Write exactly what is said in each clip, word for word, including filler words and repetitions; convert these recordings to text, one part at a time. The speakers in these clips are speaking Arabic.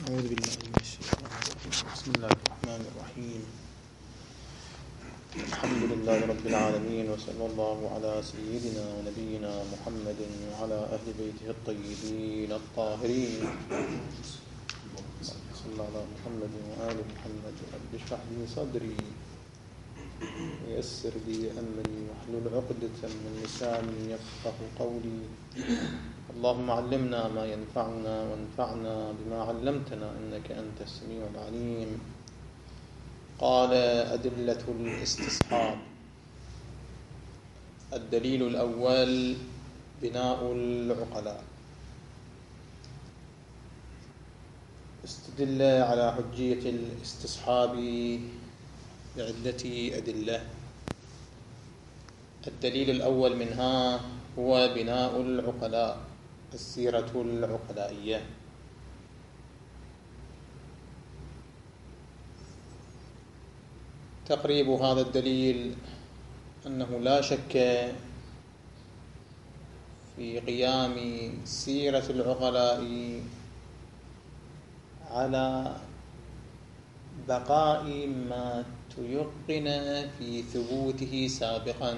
أعوذ بالله من الشيطان الرجيم. بسم الله الرحمن الرحيم. الحمد لله رب العالمين، وصلى الله على سيدنا ونبينا محمد وعلى أهل بيته الطيبين الطاهرين. صلى الله على محمد وآل محمد. رب اشرح لي صدري ويسر لي أمري واحلل عقدة من لساني يفقه قولي. اللهم علمنا ما ينفعنا وانفعنا بما علمتنا إنك أنت السميع العليم. قال: أدلة الاستصحاب. الدليل الأول: بناء العقلاء. استدل على حجية الاستصحاب بعدة أدلة. الدليل الأول منها هو بناء العقلاء، السيرة العقلائية. تقريب هذا الدليل أنه لا شك في قيام سيرة العقلاء على بقاء ما تيقن في ثبوته سابقا،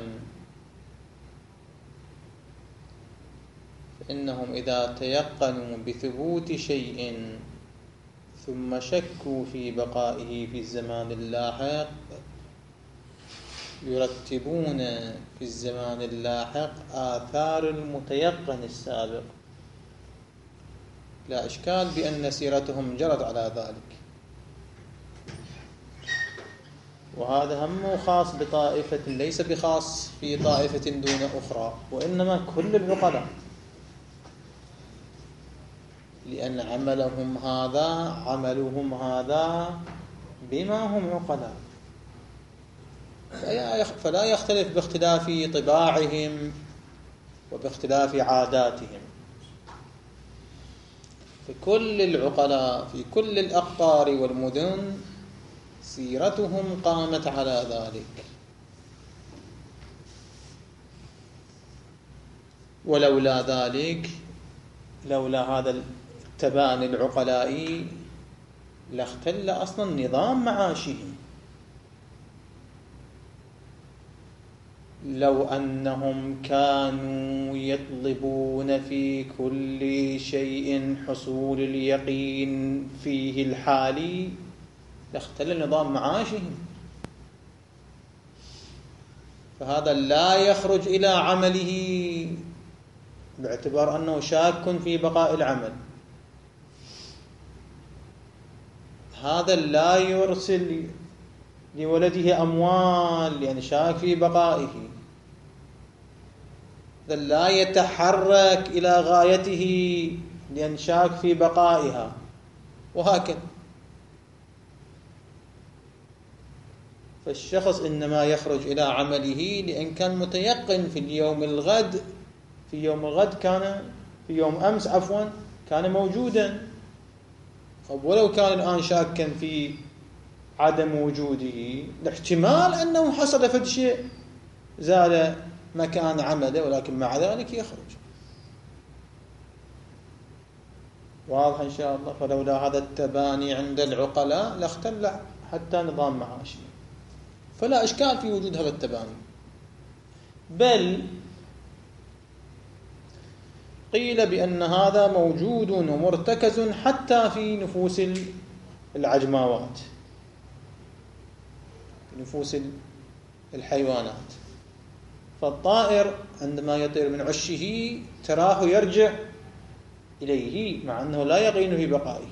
فإنهم إذا تيقنوا بثبوت شيء ثم شكوا في بقائه في الزمان اللاحق يرتبون في الزمان اللاحق آثار المتيقن السابق، لا إشكال بأن سيرتهم جرت على ذلك. وهذا هم خاص بطائفة، ليس بخاص في طائفة دون أخرى، وإنما كل العقلاء، لأن عملهم هذا عملهم هذا بما هم عقلاء، فلا يختلف باختلاف طباعهم وباختلاف عاداتهم. فكل العقلاء في كل الأقطار والمدن سيرتهم قامت على ذلك، ولولا ذلك، لولا هذا التباني العقلائي لاختل أصلا نظام معاشهم. لو أنهم كانوا يطلبون في كل شيء حصول اليقين فيه الحالي لاختل نظام معاشهم، فهذا لا يخرج إلى عمله باعتبار أنه شاك في بقاء العمل. هذا لا يرسل لولده أموال لأن شاك في بقائه. هذا لا يتحرك إلى غايته لأن شاك في بقائها، وهكذا. فالشخص إنما يخرج إلى عمله لأن كان متيقن في اليوم الغد في يوم الغد كان في يوم أمس عفوا كان موجودا. ولو كان الآن شاكا في عدم وجوده، الاحتمال أنه حصل فد شيء زال مكان عمله، ولكن مع ذلك يخرج. واضح إن شاء الله. فلولا هذا التباني عند العقلاء لاختل حتى نظام معاشي، فلا إشكال في وجود هذا التباني. بل قيل بأن هذا موجود ومرتكز حتى في نفوس العجماوات، نفوس الحيوانات. فالطائر عندما يطير من عشه تراه يرجع إليه مع أنه لا يقين في بقائه،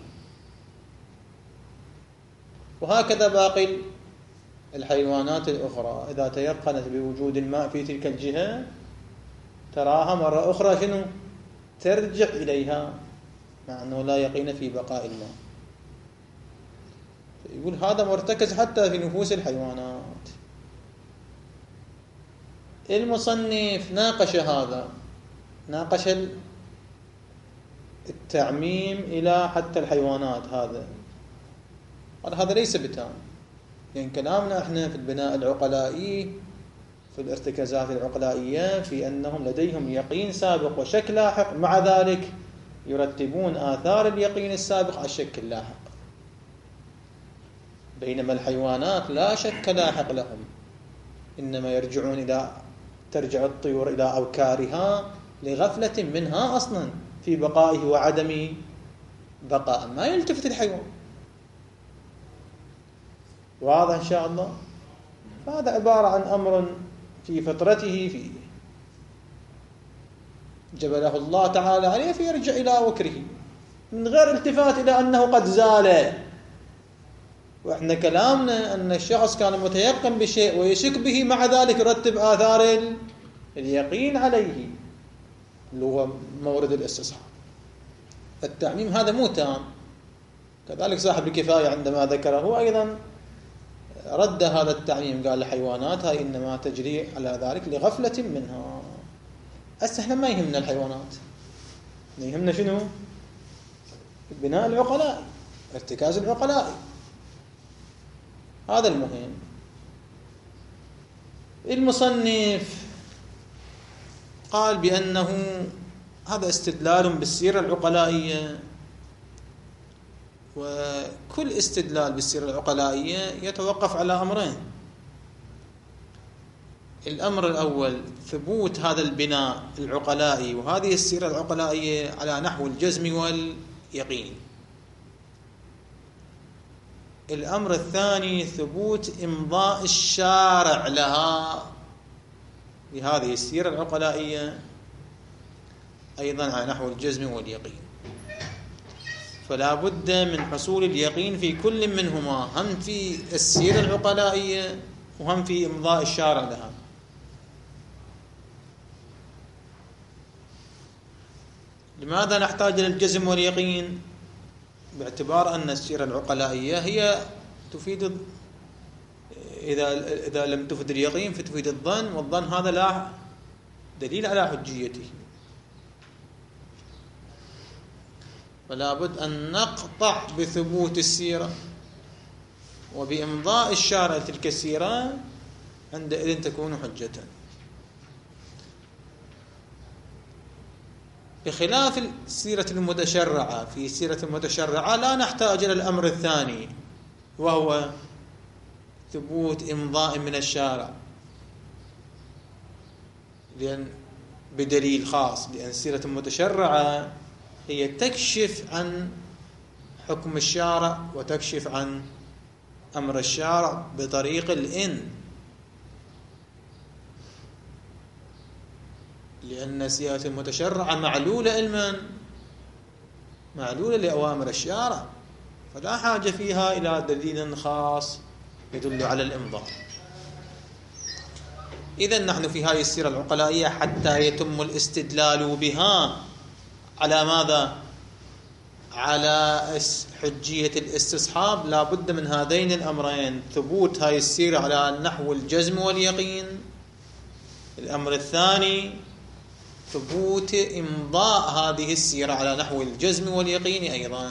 وهكذا باقي الحيوانات الأخرى إذا تيقنت بوجود الماء في تلك الجهة تراها مرة أخرى شنو؟ ترجع إليها مع أنه لا يقين في بقاء الماء. يقول هذا مرتكز حتى في نفوس الحيوانات. المصنف ناقش هذا، ناقش التعميم إلى حتى الحيوانات. هذا قال هذا ليس بتام، يعني كلامنا احنا في البناء العقلائي في الارتكازات العقلائية في أنهم لديهم يقين سابق وشك لاحق، مع ذلك يرتبون آثار اليقين السابق على الشك اللاحق، بينما الحيوانات لا شك لاحق لهم، إنما يرجعون إلى ترجع الطيور إلى أوكارها لغفلة منها أصلا في بقائه وعدم بقاء، ما يلتفت الحيوان. واضح إن شاء الله؟ فهذا عبارة عن أمر في فطرته، في جبله الله تعالى عليه، فيرجع إلى وكره من غير التفات إلى أنه قد زال. وإحنا كلامنا أن الشخص كان متيقن بشيء ويشك به، مع ذلك يرتب آثار اليقين عليه اللي هو مورد الاستصحاب. التعميم هذا مو تام. كذلك صاحب الكفاية عندما ذكره أيضا رد هذا التعميم، قال الحيوانات هاي إنما تجري على ذلك لغفلة منها. أسا احنا ما يهمنا الحيوانات، يهمنا شنو؟ بناء العقلاء، ارتكاز العقلاء، هذا المهم. المصنف قال بأنه هذا استدلال بالسيرة العقلائية، وكل استدلال بالسيرة العقلائية يتوقف على أمرين. الأمر الأول ثبوت هذا البناء العقلائي وهذه السيرة العقلائية على نحو الجزم واليقين. الأمر الثاني ثبوت إمضاء الشارع لها بهذه السيرة العقلائية أيضا على نحو الجزم واليقين. فلا بد من حصول اليقين في كل منهما، هم في السيرة العقلائية وهم في إمضاء الشارع لها. لماذا نحتاج للجزم واليقين؟ باعتبار أن السيرة العقلائية هي تفيد، إذا إذا لم تفيد اليقين فتفيد الظن، والظن هذا لا دليل على حجيته. فلا بد أن نقطع بثبوت السيرة وبإمضاء الشارع تلك السيرة، عندئذ تكون حجة. بخلاف السيرة المتشرعة، في السيرة المتشرعة لا نحتاج إلى الأمر الثاني وهو ثبوت إمضاء من الشارع، لأن بدليل خاص، لأن السيرة المتشرعة هي تكشف عن حكم الشارع وتكشف عن أمر الشارع بطريق الإن، لأن السيرة المتشرعة معلولة علما، معلولة لأوامر الشارع، فلا حاجة فيها إلى دليل خاص يدل على الإمضاء. إذن نحن في هذه السيرة العقلائية حتى يتم الاستدلال بها على ماذا؟ على حجية الاستصحاب. لا بد من هذين الأمرين، ثبوت هذه السيرة على نحو الجزم واليقين. الأمر الثاني ثبوت إمضاء هذه السيرة على نحو الجزم واليقين أيضا.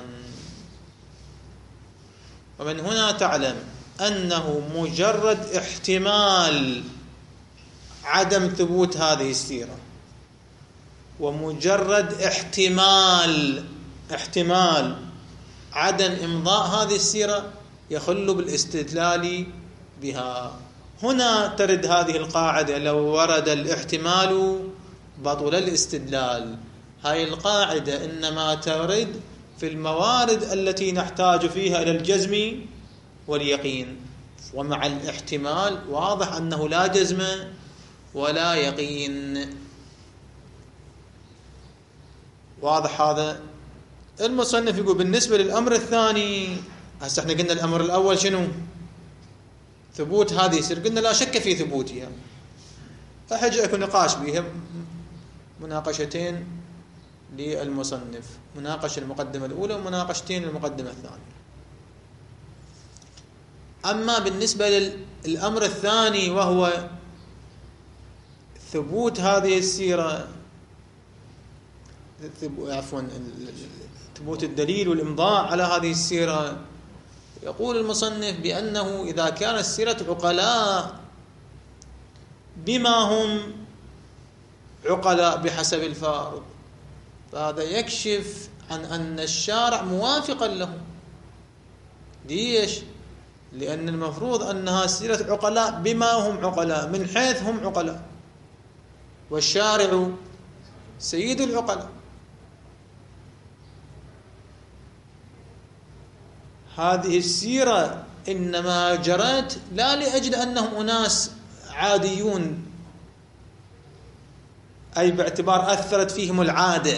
ومن هنا تعلم أنه مجرد احتمال عدم ثبوت هذه السيرة ومجرد احتمال احتمال عدم إمضاء هذه السيرة يخل بالاستدلال بها. هنا ترد هذه القاعدة: لو ورد الاحتمال بطل الاستدلال. هاي القاعدة إنما ترد في الموارد التي نحتاج فيها إلى الجزم واليقين، ومع الاحتمال واضح أنه لا جزم ولا يقين. واضح هذا؟ المصنف يقول بالنسبة للأمر الثاني، هسه احنا قلنا الأمر الأول شنو؟ ثبوت هذه السيرة، قلنا لا شك في ثبوتها، أحج أكون نقاش بها، مناقشتين للمصنف، مناقشة المقدمة الأولى ومناقشتين المقدمة الثانية. أما بالنسبة للأمر الثاني وهو ثبوت هذه السيرة، عفوا ثبوت الدليل والإمضاء على هذه السيرة، يقول المصنف بأنه إذا كانت السيرة عقلاء بما هم عقلاء بحسب الفارض، فهذا يكشف عن أن الشارع موافقا له. ليش؟ لأن المفروض أنها سيرة عقلاء بما هم عقلاء، من حيث هم عقلاء، والشارع سيد العقلاء. هذه السيرة إنما جرت لا لأجل أنهم أناس عاديون، أي باعتبار أثرت فيهم العادة،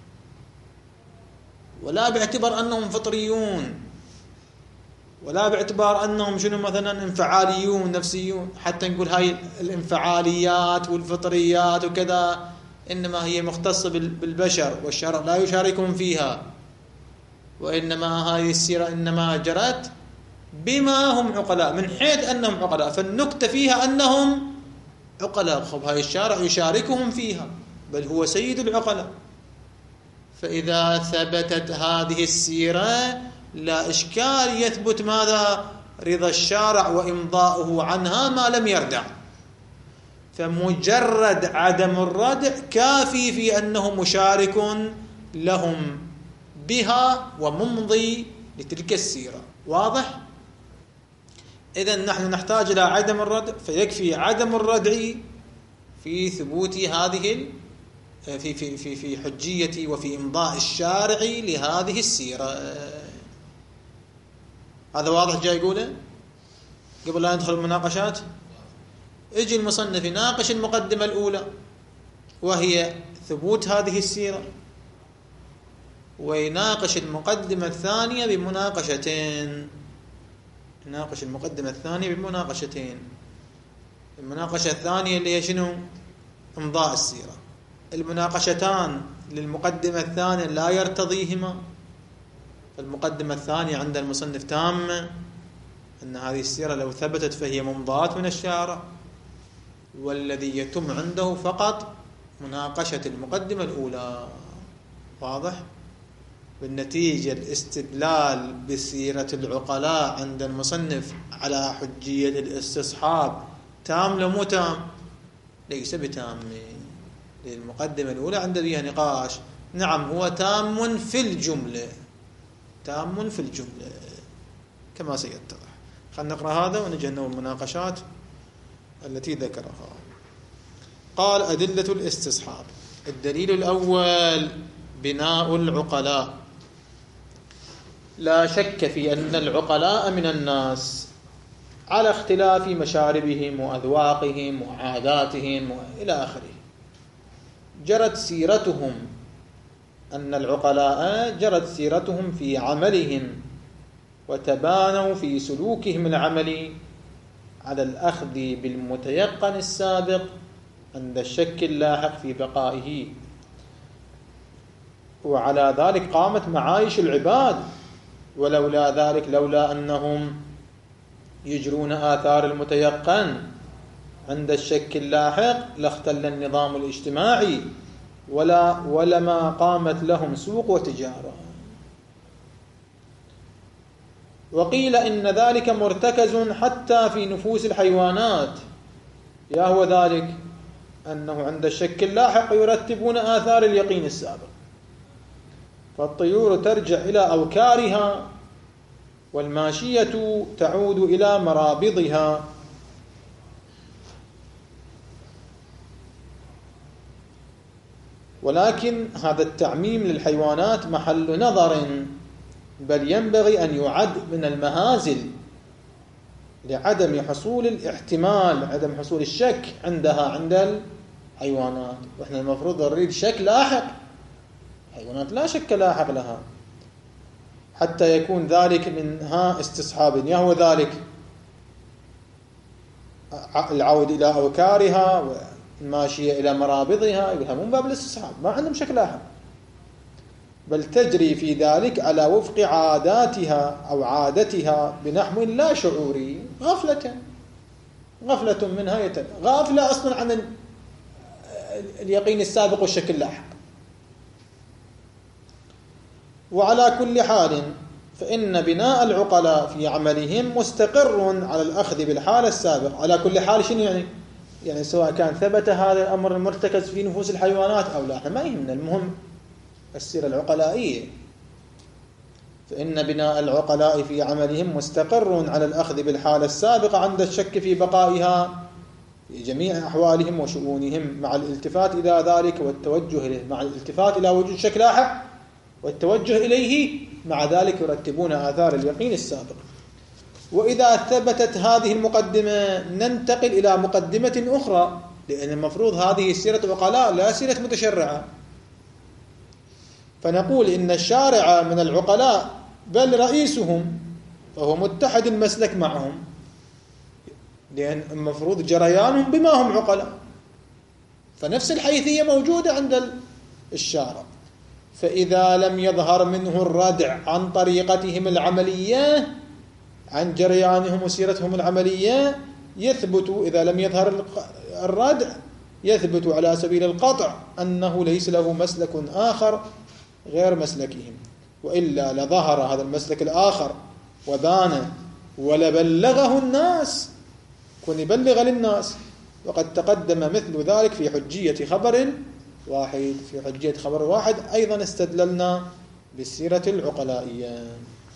ولا باعتبار أنهم فطريون، ولا باعتبار أنهم شنو مثلا انفعاليون نفسيون، حتى نقول هاي الانفعاليات والفطريات وكذا إنما هي مختصة بالبشر والشرع لا يشاركهم فيها، وإنما هذه السيرة إنما جرت بما هم عقلاء، من حيث أنهم عقلاء، فالنكتة فيها أنهم عقلاء. خب هاي الشارع يشاركهم فيها، بل هو سيد العقلاء. فإذا ثبتت هذه السيرة لا إشكال يثبت ماذا؟ رضا الشارع وإمضاؤه عنها ما لم يردع. فمجرد عدم الردع كافي في أنه مشارك لهم بها وممضي لتلك السيرة. واضح؟ إذن نحن نحتاج إلى عدم الردع، فيكفي عدم الردع في ثبوت هذه في في في في حجية وفي إمضاء الشارع لهذه السيرة. هذا واضح جاي يقوله قبل لا ندخل المناقشات. اجي المصنف يناقش المقدمة الأولى وهي ثبوت هذه السيرة، ويناقش المقدمة الثانية بمناقشتين. يناقش المقدمة الثانية بمناقشتين. المناقشة الثانية اللي هي شنو؟ إمضاء السيرة. المناقشتان للمقدمة الثانية لا يرتضيهما. المقدمة الثانية عند المصنف تامة، أن هذه السيرة لو ثبتت فهي ممضاة من الشارع، والذي يتم عنده فقط مناقشة المقدمة الأولى. واضح؟ بالنتيجة الاستدلال بسيرة العقلاء عند المصنف على حجية الاستصحاب تام لو مو تام؟ ليس بتام. المقدمة الأولى عند بها نقاش. نعم هو تام في الجملة، تام في الجملة كما سيتضح. خلينا نقرأ هذا ونجي لنا المناقشات التي ذكرها. قال: أدلة الاستصحاب. الدليل الأول بناء العقلاء. لا شك في أن العقلاء من الناس على اختلاف مشاربهم وأذواقهم وعاداتهم وإلى آخره، جرت سيرتهم، أن العقلاء جرت سيرتهم في عملهم وتبانوا في سلوكهم العملي على الأخذ بالمتيقن السابق عند الشك اللاحق في بقائه، وعلى ذلك قامت معايش العباد. ولولا ذلك، لولا أنهم يجرون آثار المتيقن عند الشك اللاحق لاختل النظام الاجتماعي ولا ولما قامت لهم سوق وتجارة. وقيل إن ذلك مرتكز حتى في نفوس الحيوانات. يا هو ذلك أنه عند الشك اللاحق يرتبون آثار اليقين السابق، فالطيور ترجع إلى أوكارها، والماشية تعود إلى مرابضها. ولكن هذا التعميم للحيوانات محل نظر، بل ينبغي أن يعد من المهازل لعدم حصول الاحتمال، عدم حصول الشك عندها عند الحيوانات. وإحنا المفروض نريد شك لاحق، حيوانات لا شك لاحق لها، حتى يكون ذلك منها استصحاب. يهو ذلك العود إلى أوكارها والماشية إلى مرابضها، يفهمون باب الاستصحاب، ما عندهم شك لاحق، بل تجري في ذلك على وفق عاداتها أو عادتها بنحو لا شعوري، غفلة غفلة منها يتل غافلة أصلا عن اليقين السابق والشك اللاحق. وعلى كل حال فإن بناء العقلاء في عملهم مستقر على الأخذ بالحالة السابقة. على كل حال شنو يعني؟ يعني سواء كان ثبت هذا الأمر المرتكز في نفوس الحيوانات أو لا، احنا ما يهمنا، المهم السيرة العقلائية، فإن بناء العقلاء في عملهم مستقر على الأخذ بالحالة السابقة عند الشك في بقائها في جميع أحوالهم وشؤونهم، مع الالتفات إلى ذلك والتوجه إليه، مع الالتفات إلى وجود شك لاحق والتوجه إليه، مع ذلك يرتبون آثار اليقين السابق. وإذا ثبتت هذه المقدمة ننتقل إلى مقدمة أخرى، لأن المفروض هذه سيرة عقلاء لا سيرة متشرعة، فنقول إن الشارع من العقلاء بل رئيسهم، فهو متحد المسلك معهم، لأن المفروض جريانهم بما هم عقلاء، فنفس الحيثية موجودة عند الشارع. فإذا لم يظهر منه الردع عن طريقتهم العملية، عن جريانهم وسيرتهم العملية، يثبت، إذا لم يظهر الردع يثبت على سبيل القطع أنه ليس له مسلك آخر غير مسلكهم، وإلا لظهر هذا المسلك الآخر وبان ولبلغه الناس، كن يبلغ للناس. وقد تقدم مثل ذلك في حجية خبر واحد، في حجية خبر واحد أيضا استدللنا بالسيرة العقلائية.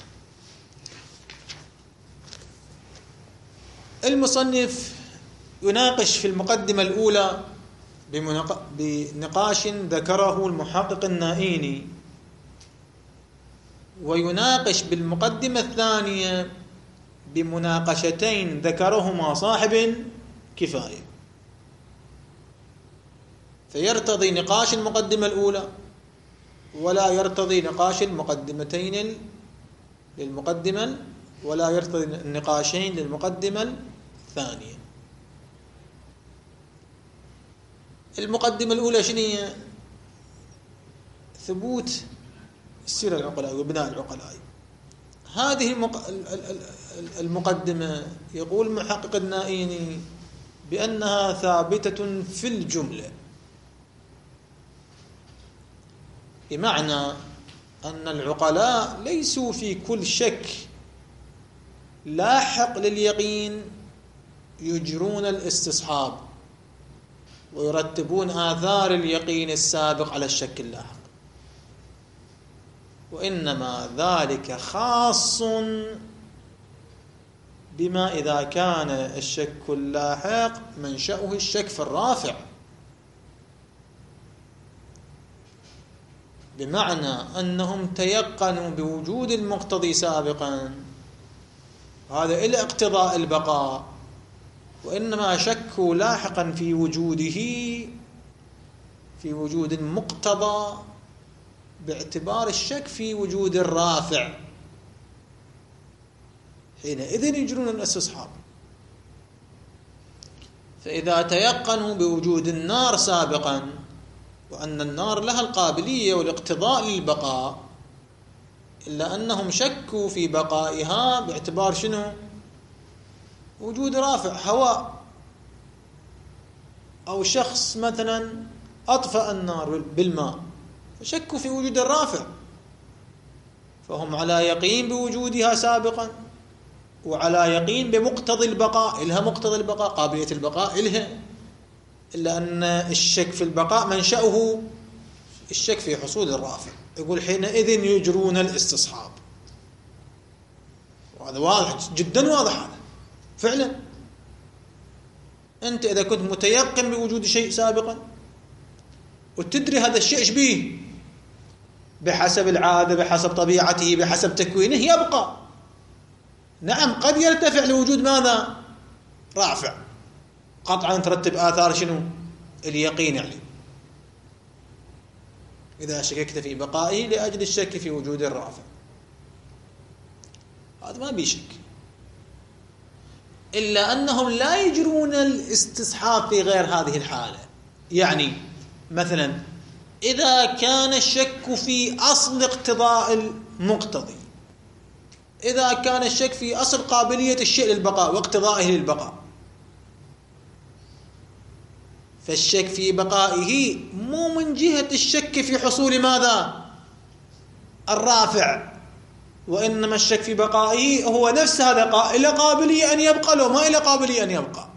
المصنف يناقش في المقدمة الأولى بنقاش ذكره المحقق النائيني، ويناقش بالمقدمة الثانية بمناقشتين ذكرهما صاحب كفاية، فيرتضي نقاش المقدمة الأولى ولا يرتضي نقاش المقدمتين للمقدمة، ولا يرتضي النقاشين للمقدمة الثانية. المقدمة الأولى شنو هي؟ ثبوت السيرة العقلائية وبناء العقلائي. هذه المقدمة يقول المحقق النائيني بأنها ثابتة في الجملة، بمعنى أن العقلاء ليسوا في كل شك لاحق لليقين يجرون الاستصحاب ويرتبون آثار اليقين السابق على الشك اللاحق، وإنما ذلك خاص بما إذا كان الشك اللاحق منشأه الشك في الرافع، بمعنى أنهم تيقنوا بوجود المقتضي سابقا، هذا إلى اقتضاء البقاء، وإنما شكوا لاحقا في وجوده، في وجود المقتضى باعتبار الشك في وجود الرافع، حينئذ يجرون الاستصحاب. فإذا تيقنوا بوجود النار سابقا وأن النار لها القابلية والاقتضاء للبقاء، إلا أنهم شكوا في بقائها باعتبار شنو؟ وجود رافع، هواء أو شخص مثلا أطفأ النار بالماء، فشكوا في وجود الرافع، فهم على يقين بوجودها سابقا وعلى يقين بمقتضى البقاء، إلها مقتضى البقاء، قابلية البقاء إلها، إلا أن الشك في البقاء منشأه الشك في حصول الرافع. يقول حينئذ يجرون الاستصحاب، وهذا واضح جدا، واضح هذا فعلا. أنت إذا كنت متيقن بوجود شيء سابقا وتدري هذا الشيء إيش بيه، بحسب العادة، بحسب طبيعته، بحسب تكوينه يبقى. نعم قد يرتفع لوجود ماذا؟ رافع، قطعا ترتب آثار شنو؟ اليقين يعني، إذا شككت في بقائه لأجل الشك في وجود الرافع، هذا ما بيشك. إلا أنهم لا يجرون الاستصحاب في غير هذه الحالة. يعني مثلا إذا كان الشك في أصل اقتضاء المقتضي، إذا كان الشك في أصل قابلية الشيء للبقاء واقتضائه للبقاء، فالشك في بقائه مو من جهة الشك في حصول ماذا؟ الرافع، وإنما الشك في بقائه هو نفس هذا إلى قابلية أن يبقى لو ما إلى قابلية أن يبقى.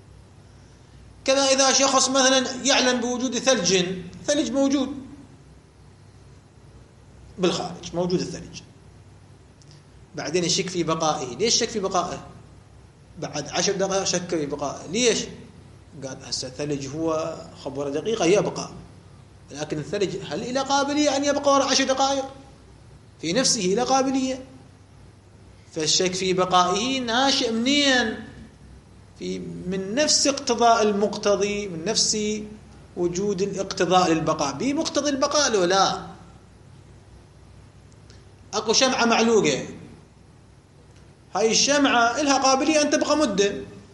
كذا إذا شخص مثلا يعلم بوجود ثلج، ثلج موجود، بالخارج موجود الثلج، بعدين يشك في بقائه. ليش شك في بقائه؟ بعد عشر دقائق شك في بقائه. ليش؟ قال هسه الثلج هو خبر دقيقة يبقى، لكن الثلج هل إلى قابلية أن يبقى وراء عشر دقائق؟ في نفسه إلى قابلية. فالشك في بقائه ناشئ منين؟ في من نفس اقتضاء المقتضي، من نفس وجود الاقتضاء للبقاء. بمقتضي البقاء لو لا. أكو شمعة معلوقة، هاي الشمعة إلها قابلية أن تبقى مدة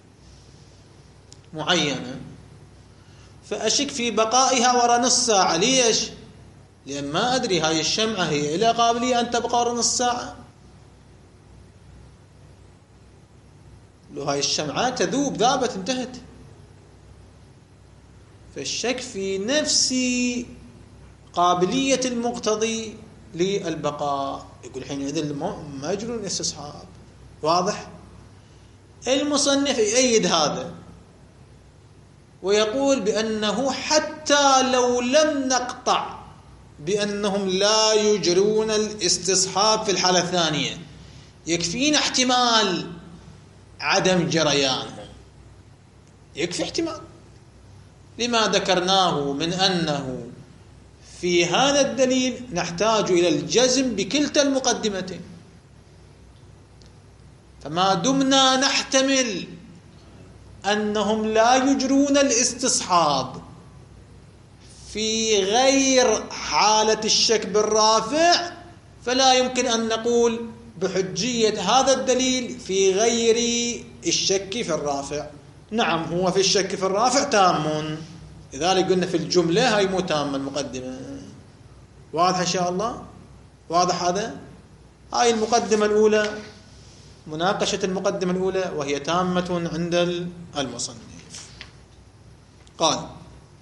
معينة، فأشك في بقائها وراء نص ساعة. ليش؟ لأن ما أدري هاي الشمعة هي إلها قابلية أن تبقى وراء نص ساعة. لو هاي الشمعات تذوب ذابت انتهت. فالشك في نفس قابلية المقتضي للبقاء. يقول حينئذ ما يجرون استصحاب. واضح؟ المصنف يؤيد هذا ويقول بأنه حتى لو لم نقطع بأنهم لا يجرون الاستصحاب في الحالة الثانية، يكفينا احتمال عدم جريانهم، يكفي احتمال لما ذكرناه من أنه في هذا الدليل نحتاج إلى الجزم بكلتا المقدمتين. فما دمنا نحتمل أنهم لا يجرون الاستصحاب في غير حالة الشك بالرافع، فلا يمكن أن نقول بحجية هذا الدليل في غير الشك في الرافع. نعم هو في الشك في الرافع تام، لذلك قلنا في الجملة هاي مو تامة المقدمة. واضح إن شاء الله؟ واضح هذا؟ هاي المقدمة الأولى، مناقشة المقدمة الأولى، وهي تامة عند المصنف. قال: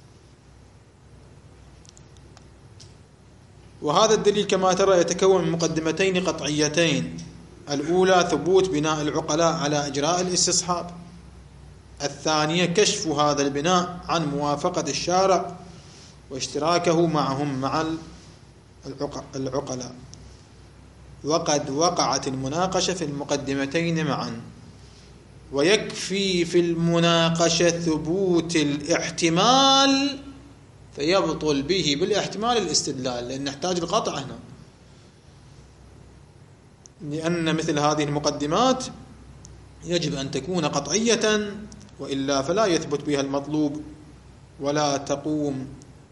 وهذا الدليل كما ترى يتكون من مقدمتين قطعيتين. الأولى ثبوت بناء العقلاء على إجراء الاستصحاب، الثانية كشف هذا البناء عن موافقة الشارع واشتراكه معهم مع العقلاء. وقد وقعت المناقشة في المقدمتين معا، ويكفي في المناقشة ثبوت الاحتمال فيبطل به بالاحتمال الاستدلال، لأن نحتاج القطع هنا، لأن مثل هذه المقدمات يجب أن تكون قطعية، وإلا فلا يثبت بها المطلوب ولا تقوم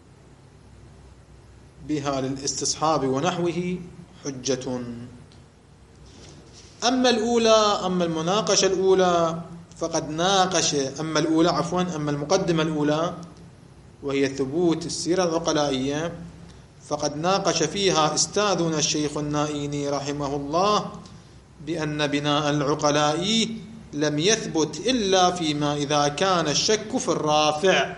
بها للاستصحاب ونحوه حجة. أما الأولى أما المناقشة الأولى فقد ناقش أما الأولى عفوا أما المقدمة الأولى وهي ثبوت السيرة العقلائية، فقد ناقش فيها أستاذنا الشيخ النائيني رحمه الله بأن بناء العقلاء لم يثبت إلا فيما إذا كان الشك في الرافع.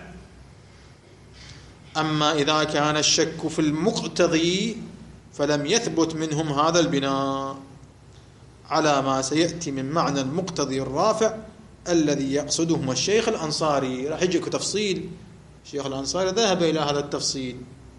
أما إذا كان الشك في المقتضي فلم يثبت منهم هذا البناء، على ما سيأتي من معنى المقتضي الرافع الذي يقصدهم الشيخ الأنصاري. راح يجيك تفصيل، الشيخ الأنصاري ذهب إلى هذا التفصيل.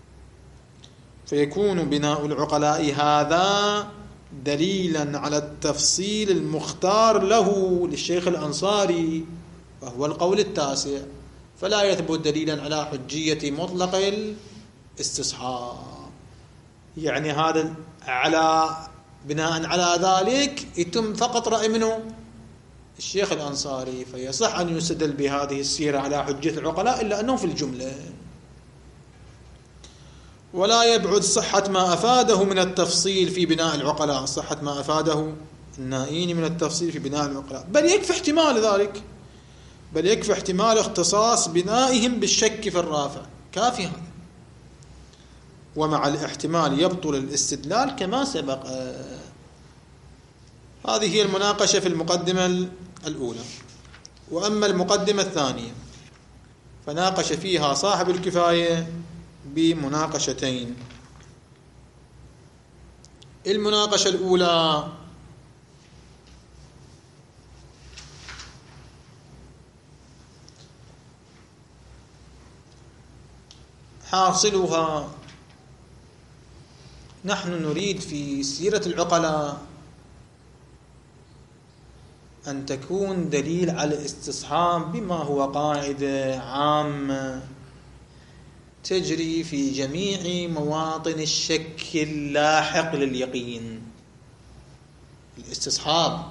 فيكون بناء العقلاء هذا دليلا على التفصيل المختار له للشيخ الأنصاري، وهو القول التاسع، فلا يثبت دليلا على حجية مطلق الاستصحاب. يعني هذا على بناء على ذلك يتم فقط رأي منه الشيخ الأنصاري، فيصح أن يستدل بهذه السيرة على حجية العقلاء، إلا أنه في الجملة. ولا يبعد صحة ما أفاده من التفصيل في بناء العقلاء، صحة ما أفاده النائيني من التفصيل في بناء العقلاء، بل يكفي احتمال ذلك، بل يكفي احتمال اختصاص بنائهم بالشك في الرافع، كافي هذا. ومع الاحتمال يبطل الاستدلال كما سبق. هذه هي المناقشة في المقدمة الأولى. وأما المقدمة الثانية فناقش فيها صاحب الكفاية بمناقشتين. المناقشة الأولى حاصلها نحن نريد في سيرة العقلاء أن تكون دليل على الاستصحاب بما هو قاعدة عامة تجري في جميع مواطن الشك اللاحق لليقين. الاستصحاب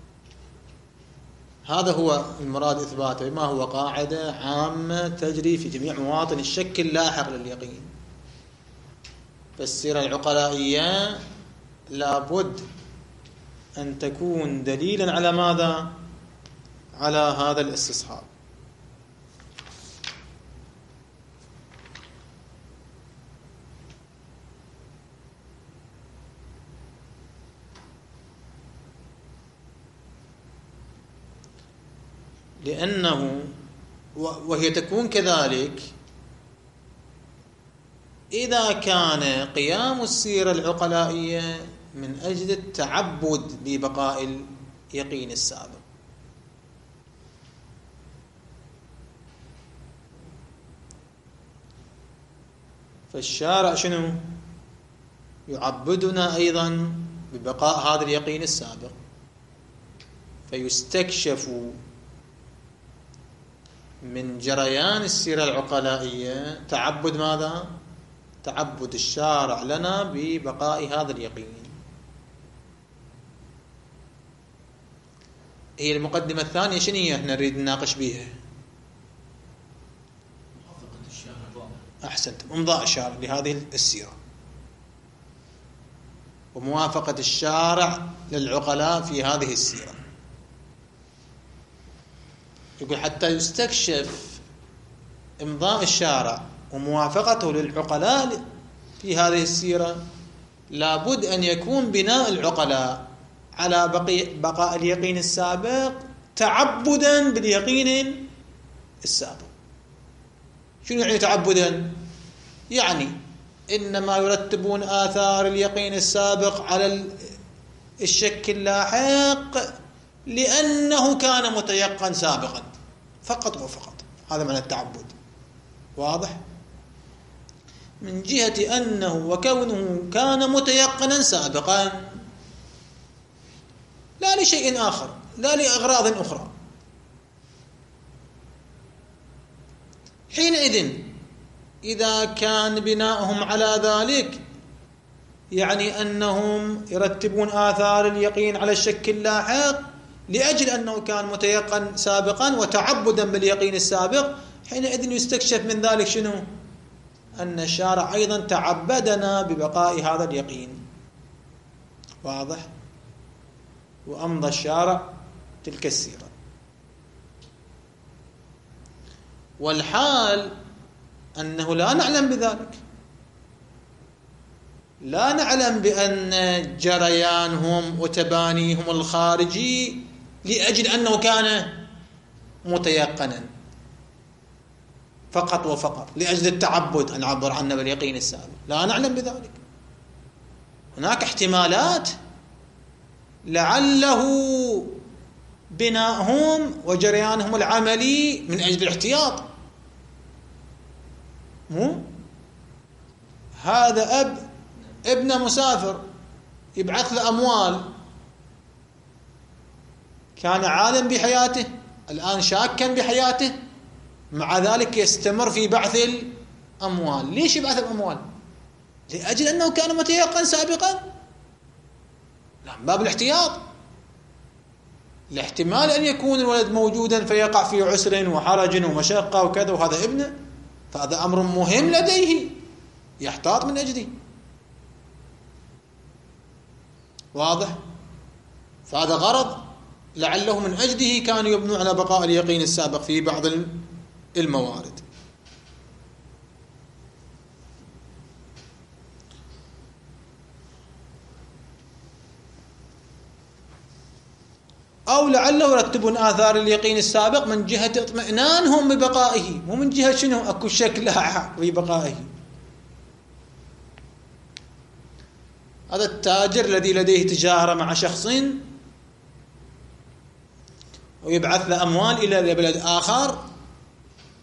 هذا هو المراد إثباته بما هو قاعدة عامة تجري في جميع مواطن الشك اللاحق لليقين. فالسيرة العقلائية لابد أن تكون دليلا على ماذا؟ على هذا الاستصحاب. لأنه وهي تكون كذلك إذا كان قيام السيرة العقلائية من أجل التعبد ببقاء اليقين السابق. فالشارع شنو؟ يعبدنا أيضا ببقاء هذا اليقين السابق، فيستكشف من جريان السيرة العقلائية تعبد ماذا؟ تعبد الشارع لنا ببقاء هذا اليقين. هي المقدمة الثانية شنو هي احنا نريد نناقش بيها؟ موافقة الشارع. أحسنتم، إمضاء الشارع لهذه السيرة وموافقة الشارع للعقلاء في هذه السيرة. يقول حتى يستكشف إمضاء الشارع وموافقته للعقلاء في هذه السيرة لابد أن يكون بناء العقلاء على بقاء اليقين السابق تعبدا باليقين السابق. شنو يعني تعبدا؟ يعني إنما يرتبون آثار اليقين السابق على الشك اللاحق لأنه كان متيقن سابقا فقط وفقط. هذا معنى التعبد. واضح؟ من جهة أنه وكونه كان متيقنا سابقا لا لشيء آخر، لا لأغراض أخرى. حينئذ إذا كان بناؤهم على ذلك يعني أنهم يرتبون آثار اليقين على الشك اللاحق لأجل أنه كان متيقن سابقا وتعبدا باليقين السابق، حينئذ يستكشف من ذلك شنو؟ أن الشارع أيضا تعبدنا ببقاء هذا اليقين. واضح؟ وأمضى الشارع تلك السيرة. والحال أنه لا نعلم بذلك، لا نعلم بأن جريانهم وتبانيهم الخارجي لأجل أنه كان متيقنا فقط وفقط لأجل التعبد أن نعبر عنه باليقين السابق، لا نعلم بذلك. هناك احتمالات لعله بناءهم وجريانهم العملي من أجل الاحتياط. مو هذا أب ابن مسافر يبعث له أموال، كان عالم بحياته الآن شاكا بحياته، مع ذلك يستمر في بعث الأموال. ليش يبعث الأموال؟ لأجل أنه كان متيقن سابقا، لا من باب الاحتياط. الاحتمال أن يكون الولد موجودا فيقع في عسر وحرج ومشقة وكذا وهذا ابنه، فهذا أمر مهم لديه يحتاط من أجله. واضح؟ فهذا غرض لعله من أجله كانوا يبنون على بقاء اليقين السابق في بعض الموارد. أو لعله يرتبون آثار اليقين السابق من جهة اطمئنانهم ببقائه، مو من جهة شنو أكو شك لاحق ببقائه. هذا التاجر الذي لديه تجارة مع شخص ويبعث له أموال إلى بلد آخر،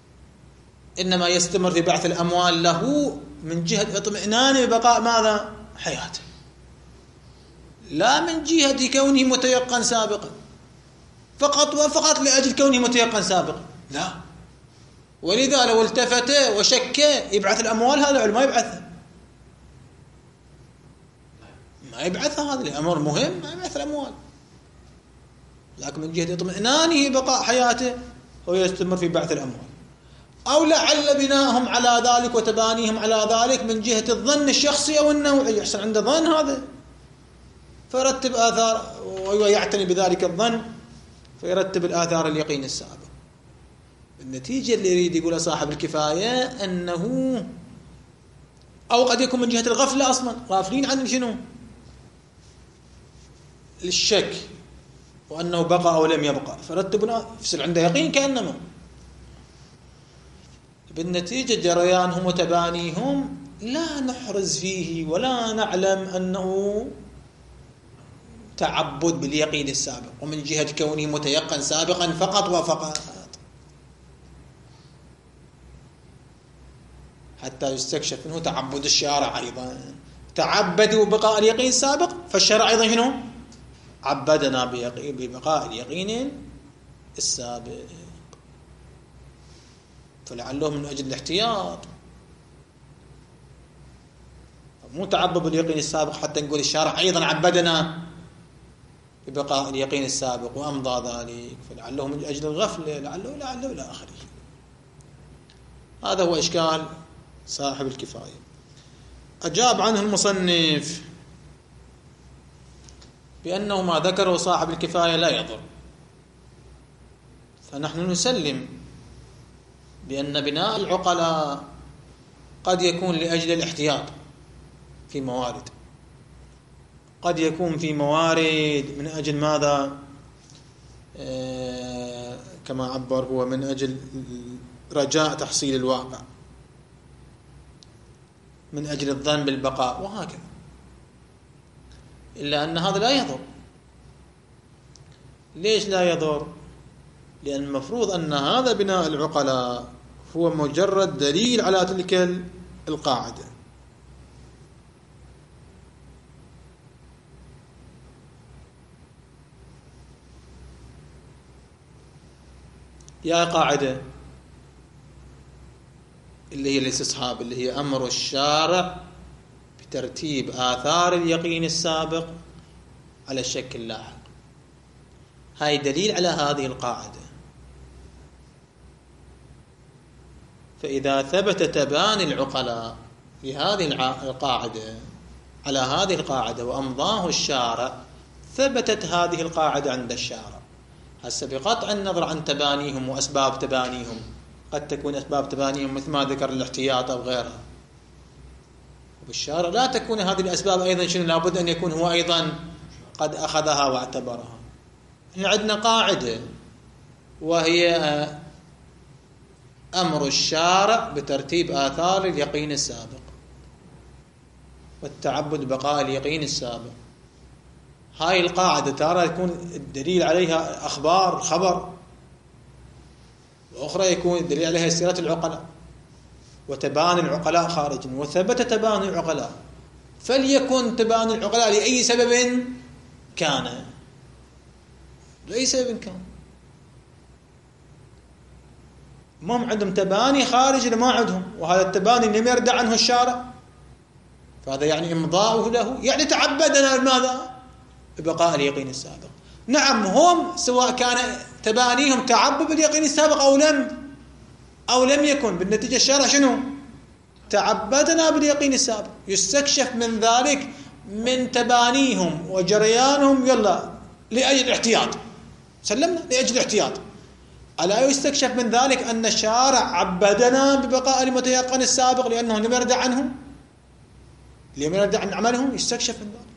إنما يستمر في بعث الأموال له من جهة اطمئنانه ببقاء ماذا؟ حياته، لا من جهة كونه متيقن سابقا فقط وفقط لأجل كونه متيقن سابقا، لا. ولذا لو التفت وشك يبعث الأموال هذا ما يبعثها، ما يبعثها، هذا الأمر مهم، ما يبعث الأموال. لكن من جهة اطمئنانه بقاء حياته هو يستمر في بعث الأموال. أو لعل بناءهم على ذلك وتبانيهم على ذلك من جهة الظن الشخصي أو النوعي، يحصل عنده ظن هذا فيرتب آثار ويعتني بذلك الظن فيرتب الآثار اليقين السابق. النتيجة اللي يريد يقول صاحب الكفاية أنه أو قد يكون من جهة الغفلة، أصلا غافلين عن شنو؟ للشك وأنه بقى أو لم يبقى، فرتبنا يصير عنده يقين كأنما. بالنتيجة جريانهم وتبانيهم لا نحرز فيه ولا نعلم أنه تعبد باليقين السابق، ومن جهة كونه متيقن سابقا فقط وفقط، حتى يستكشف منه تعبد الشارع أيضا. تعبدوا ببقاء اليقين السابق، فالشرع أيضا شنو؟ عبدنا ببقاء اليقين السابق. فلعله من أجل الاحتياط، مو تعبد باليقين السابق حتى نقول الشارع أيضا عبدنا ببقاء اليقين السابق وأمضى ذلك، فلعله من أجل الغفلة، لعله لعله إلى آخره. هذا هو إشكال صاحب الكفاية. أجاب عنه المصنف بأنه ما ذكره صاحب الكفاية لا يضر، فنحن نسلم بأن بناء العقلاء قد يكون لأجل الاحتياط في موارد، قد يكون في موارد من أجل ماذا؟ آه كما عبر هو من أجل رجاء تحصيل الواقع، من أجل الظن بالبقاء، وهكذا. إلا أن هذا لا يضر. ليش لا يضر؟ لأن المفروض أن هذا بناء العقلاء هو مجرد دليل على تلك القاعدة. يا قاعدة اللي هي الاستصحاب، اللي هي أمر الشارع بترتيب آثار اليقين السابق على الشك اللاحق، هاي دليل على هذه القاعدة. فإذا ثبت تباني العقلاء بهذه القاعدة على هذه القاعدة وأمضاه الشارع، ثبتت هذه القاعدة عند الشارع. هسه بقطع النظر عن تبانيهم وأسباب تبانيهم، قد تكون أسباب تبانيهم مثل ما ذكر الاحتياط أو غيرها، وبالشارع لا تكون هذه الأسباب أيضا شنو؟ لابد أن يكون هو أيضا قد أخذها واعتبرها. إحنا عندنا قاعدة وهي أمر الشارع بترتيب آثار اليقين السابق والتعبد بقاء اليقين السابق. هاي القاعدة ترى يكون الدليل عليها أخبار خبر، وأخرى يكون الدليل عليها سيرة العقلاء وتباني العقلاء خارجا، وثبت تباني العقلاء، فليكن تباني العقلاء لأي سبب كان، لأي سبب كان. ما هم عندهم تباني خارج اللي ما عندهم، وهذا التباني لم يرد عنه الشارع، فهذا يعني إمضاؤه له، يعني تعبدنا بماذا؟ ببقاء اليقين السابق. نعم هم سواء كان تبانيهم تعبد باليقين السابق أو لم أو لم يكن، بالنتيجة الشارع شنو؟ تعبدنا باليقين السابق. يستكشف من ذلك من تبانيهم وجريانهم يلا لأجل الاحتياط، سلمنا لأجل الاحتياط. ألا يستكشف من ذلك أن الشارع عبدنا ببقاء المتيقن السابق لأنه لم يرد عنهم، لم يرد عن عملهم، يستكشف من ذلك.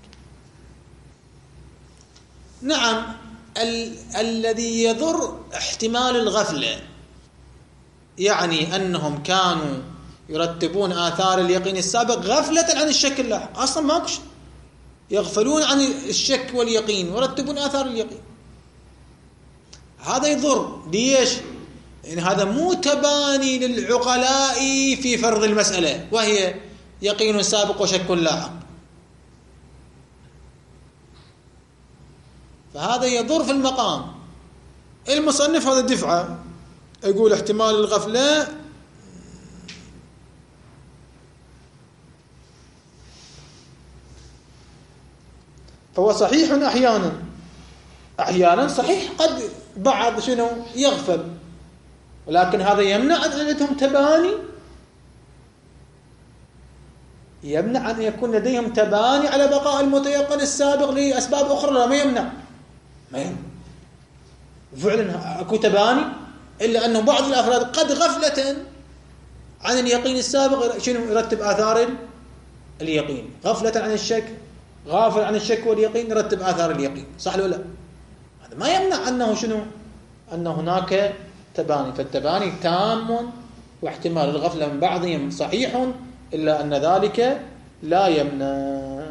نعم ال- الذي يضر احتمال الغفلة، يعني أنهم كانوا يرتبون آثار اليقين السابق غفلة عن الشك اللاحق، أصلا ماكو شيء، يغفلون عن الشك واليقين ويرتبون آثار اليقين. هذا يضر. ليش؟ يعني هذا مو تباني للعقلاء في فرض المسألة وهي يقين سابق وشك لاحق، فهذا يضر في المقام. المصنف هذا دفعة يقول احتمال الغفلة فهو صحيح أحيانا، أحيانا صحيح قد بعض شنو يغفل، ولكن هذا يمنع أن عندهم تباني، يمنع أن يكون لديهم تباني على بقاء المتيقن السابق لأسباب أخرى. لا، ما يمنع، ما يمنع فعلا أكو تباني، إلا أنه بعض الأفراد قد غفلة عن اليقين السابق شنو يرتب آثار اليقين، غفلة عن الشك، غافل عن الشك واليقين يرتب آثار اليقين، صح ولا لا؟ هذا ما يمنع أنه شنو، أن هناك تباني. فالتباني تام واحتمال الغفلة من بعضهم صحيح، إلا أن ذلك لا يمنع.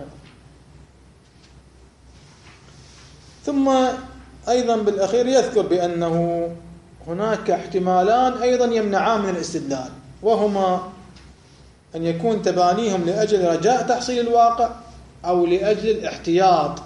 ثم أيضا بالأخير يذكر بأنه هناك احتمالان أيضا يمنعان من الاستدلال، وهما أن يكون تبانيهم لأجل رجاء تحصيل الواقع أو لأجل الاحتياط.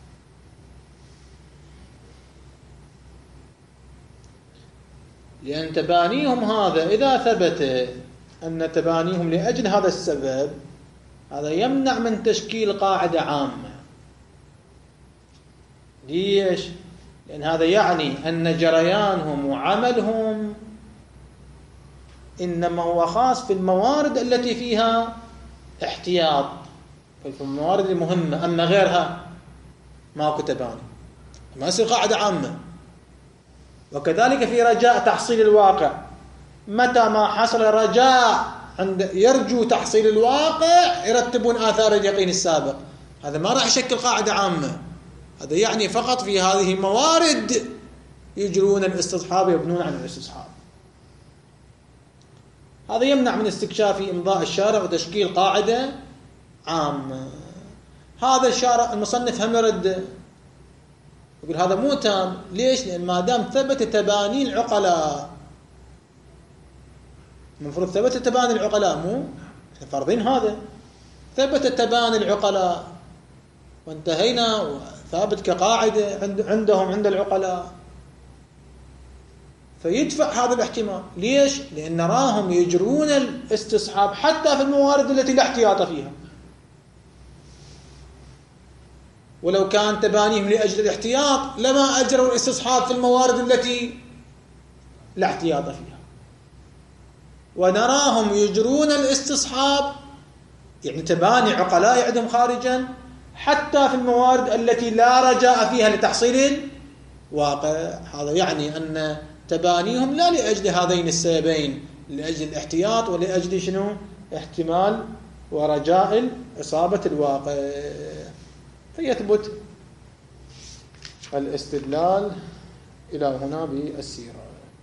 لأن تبانيهم هذا إذا ثبت أن تبانيهم لأجل هذا السبب، هذا يمنع من تشكيل قاعدة عامة. ليش؟ لأن هذا يعني أن جريانهم وعملهم إنما هو خاص في الموارد التي فيها احتياط، في الموارد المهمة، أما غيرها ماكو تباني، ما يصير قاعدة عامة. وكذلك في رجاء تحصيل الواقع، متى ما حصل رجاء عند يرجو تحصيل الواقع يرتبون آثار اليقين السابق، هذا ما راح يشكل قاعدة عامة، هذا يعني فقط في هذه الموارد يجرون الاستصحاب ويبنون عن الاستصحاب. هذا يمنع من استكشاف إمضاء الشارع وتشكيل قاعدة عامة. هذا الشارع المصنف هم يرد يقول هذا مو تام. ليش؟ لأن ما دام ثبت تباني العقلاء، المفروض ثبت تباني العقلاء، مو فرضين هذا ثبت تباني العقلاء وانتهينا وثابت كقاعدة عندهم عند العقلاء، فيدفع هذا الاحتمال. ليش؟ لأن نراهم يجرون الاستصحاب حتى في الموارد التي لا احتياط فيها، ولو كان تبانيهم لأجل الاحتياط لما أجروا الاستصحاب في الموارد التي لا احتياط فيها. ونراهم يجرون الاستصحاب يعني تباني عقلاء عندهم خارجا حتى في الموارد التي لا رجاء فيها لتحصيل الواقع. هذا يعني أن تبانيهم لا لأجل هذين السببين، لأجل الاحتياط ولأجل شنو؟ احتمال ورجاء إصابة الواقع. فيثبت الاستدلال إلى هنا بالسيرة.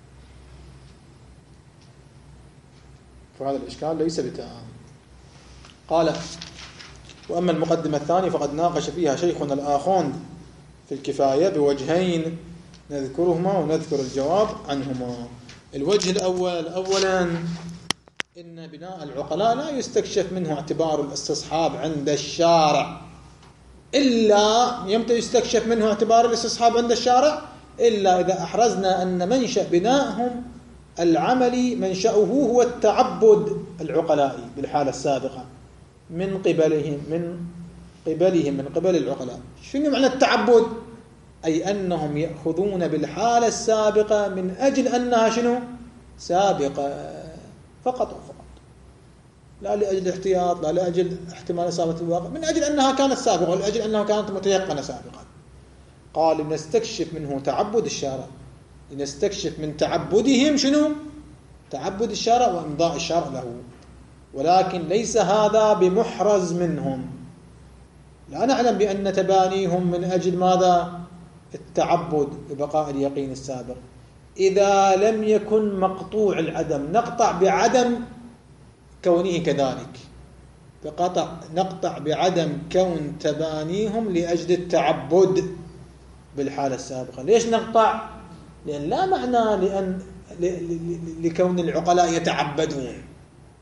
فهذا الإشكال ليس بتام. قال: وأما المقدمة الثانية فقد ناقش فيها شيخنا الآخوند في الكفاية بوجهين نذكرهما ونذكر الجواب عنهما. الوجه الأول: أولا إن بناء العقلاء لا يستكشف منه اعتبار الاستصحاب عند الشارع، إلا يمتى يستكشف منه اعتبار الاستصحاب عند الشارع إلا إذا أحرزنا أن منشأ بنائهم العملي منشأه هو التعبد العقلائي بالحالة السابقة من قبلهم من قبلهم من قبل العقلاء. شنو معنى التعبد؟ أي أنهم يأخذون بالحالة السابقة من أجل أنها شنو؟ سابقة فقط وفقط، لا لأجل الاحتياط، لا لأجل احتمال إصابة الواقع، من أجل أنها كانت سابقة ولأجل أنها كانت متيقنة سابقا. قال: نستكشف منه تعبد الشارع، نستكشف من تعبدهم شنو؟ تعبد الشارع وإمضاء الشارع له، ولكن ليس هذا بمحرز منهم. لا نعلم بأن تبانيهم من أجل ماذا؟ التعبد ببقاء اليقين السابق. إذا لم يكن مقطوع العدم نقطع بعدم كونه كذلك، فقطع نقطع بعدم كون تبانيهم لأجل التعبد بالحالة السابقة. ليش نقطع؟ لأن لا معنى لأن لكون العقلاء يتعبدون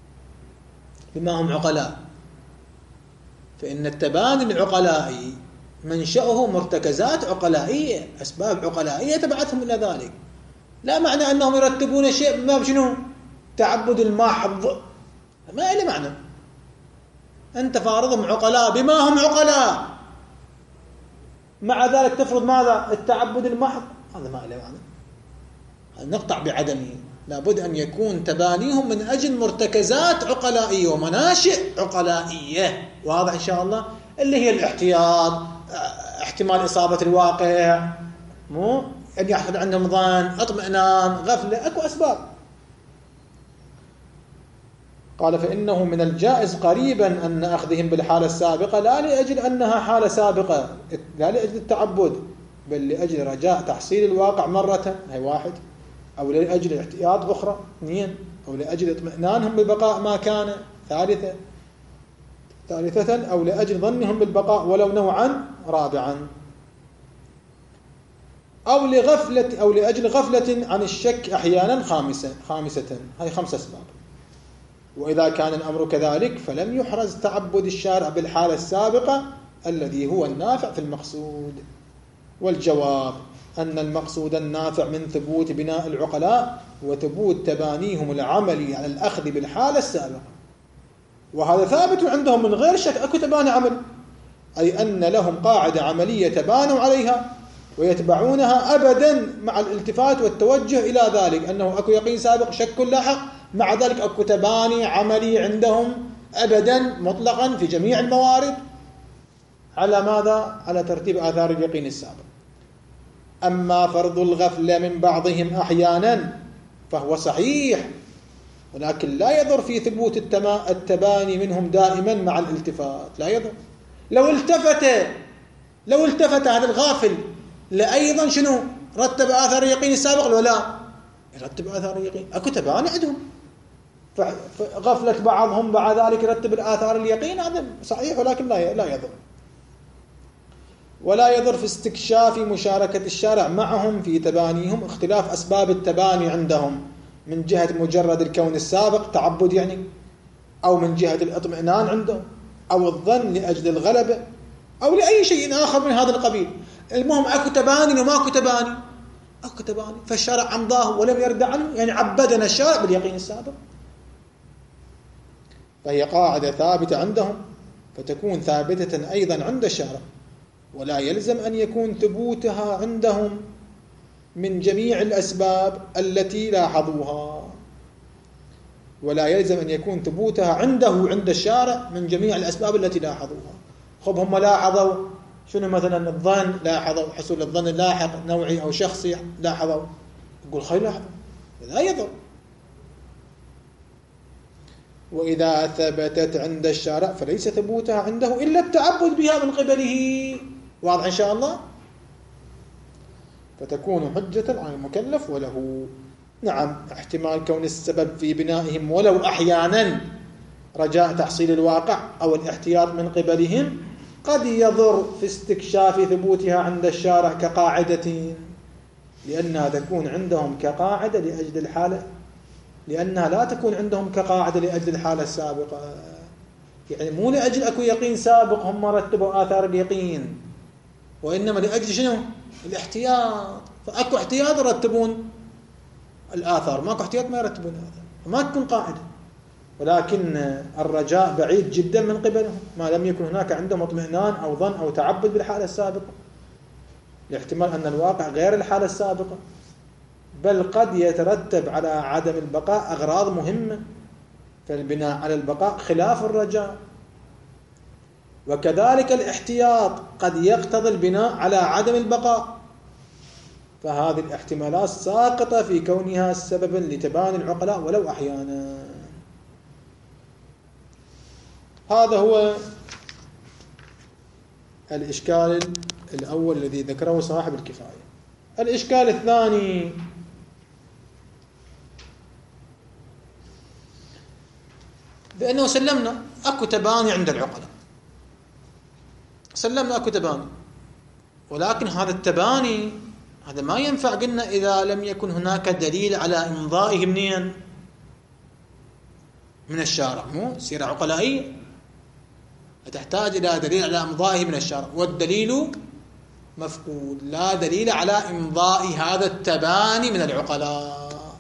بما هم عقلاء، فإن التباني العقلائي منشأه مرتكزات عقلائية، أسباب عقلائية تبعتهم إلى ذلك. لا معنى أنهم يرتبون شيء من باب شنو؟ تعبد المحض، ما له معنى. أنت فارضهم عقلاء بما هم عقلاء، مع ذلك تفرض ماذا؟ التعبد المحض، هذا ما له معنى، نقطع بعدمه. لابد أن يكون تبانيهم من أجل مرتكزات عقلائية ومناشئ عقلائية، واضح إن شاء الله، اللي هي الاحتياط، احتمال إصابة الواقع، مو أن يحصل عندهم ظن، اطمئنان، غفلة، أكو أسباب. قال فإنه من الجائز قريبا أن أخذهم بالحالة السابقة لا لأجل أنها حالة سابقة، لا لأجل التعبد، بل لأجل رجاء تحصيل الواقع مرة، هي واحد، أو لأجل احتياط أخرى، اثنين، أو لأجل اطمئنانهم ببقاء ما كان، ثالثة ثالثة أو لأجل ظنهم بالبقاء ولو نوعا، رابعا، أو لغفلة أو لأجل غفلة عن الشك أحيانا، خامسة خامسة هاي خمسة أسباب. وإذا كان الأمر كذلك فلم يحرز تعبد الشارع بالحالة السابقة الذي هو النافع في المقصود. والجواب أن المقصود النافع من ثبوت بناء العقلاء وثبوت تبانيهم العملي على الأخذ بالحالة السابقة، وهذا ثابت عندهم من غير شك، أكو تباني عمل، أي أن لهم قاعدة عملية تبانوا عليها ويتبعونها أبدا مع الالتفات والتوجه إلى ذلك، أنه أكو يقين سابق شك لاحق، مع ذلك أكو تباني عملي عندهم أبدا مطلقا في جميع الموارد على ماذا؟ على ترتيب آثار اليقين السابق. أما فرض الغفلة من بعضهم أحيانا فهو صحيح، ولكن لا يضر في ثبوت التباني منهم دائما مع الالتفات، لا يضر. لو التفت لو التفت هذا الغافل لأيضا شنو؟ رتب آثار اليقين السابق ولا لا؟ يرتب آثار اليقين، أكو تباني عندهم، فغفلة بعضهم بعد ذلك يرتب الآثار اليقين، هذا صحيح، ولكن لا لا يضر. ولا يضر في استكشاف مشاركة الشارع معهم في تبانيهم اختلاف أسباب التباني عندهم، من جهة مجرد الكون السابق تعبد يعني، أو من جهة الاطمئنان عندهم، أو الظن لأجل الغلبة، أو لأي شيء آخر من هذا القبيل. المهم أكو تباني وما أكو تباني، أكو تباني، فالشارع أمضاه ولم يرد عنه، يعني عبدنا الشارع باليقين السابق، فهي قاعدة ثابتة عندهم، فتكون ثابتة أيضا عند الشارع، ولا يلزم أن يكون ثبوتها عندهم من جميع الأسباب التي لاحظوها، ولا يلزم أن يكون ثبوتها عنده عند الشارع من جميع الأسباب التي لاحظوها. خب هم لاحظوا شنو؟ مثلا الظن، لاحظوا حصول الظن اللاحق نوعي أو شخصي، لاحظوا، يقول خير لاحظوا، لا يضر. وإذا ثبتت عند الشارع فليس ثبوتها عنده إلا التعبد بها من قبله، واضح إن شاء الله، فتكون حجة على المكلف وله. نعم، احتمال كون السبب في بنائهم ولو أحيانا رجاء تحصيل الواقع أو الاحتياط من قبلهم قد يضر في استكشاف ثبوتها عند الشارع كقاعدة، لأنها تكون عندهم كقاعدة لأجل الحالة، لأنها لا تكون عندهم كقاعدة لأجل الحالة السابقة، يعني مو لأجل أكو يقين سابق هم رتبوا آثار اليقين، وإنما لأجل شنو؟ الاحتياط، فأكو احتياط يرتبون الآثار، ماكو احتياط ما يرتبون الآثار، فما تكون قاعدة. ولكن الرجاء بعيد جدا من قبلهم ما لم يكن هناك عندهم اطمئنان أو ظن أو تعبد بالحالة السابقة، لاحتمال أن الواقع غير الحالة السابقة، بل قد يترتب على عدم البقاء أغراض مهمة، فالبناء على البقاء خلاف الرجاء. وكذلك الاحتياط قد يقتضي البناء على عدم البقاء، فهذه الاحتمالات ساقطة في كونها سببا لتباني العقلاء ولو أحيانا. هذا هو الإشكال الأول الذي ذكره صاحب الكفاية. الإشكال الثاني بأنه سلمنا أكو تباني عند العقلاء، سلمنا أكو تباني، ولكن هذا التباني هذا ما ينفع، قلنا إذا لم يكن هناك دليل على إمضائه منين؟ من الشارع، مو سيرة عقلائية، فتحتاج إلى دليل على إمضائه من الشارع، والدليل مفقود، لا دليل على إمضاء هذا التباني من العقلاء.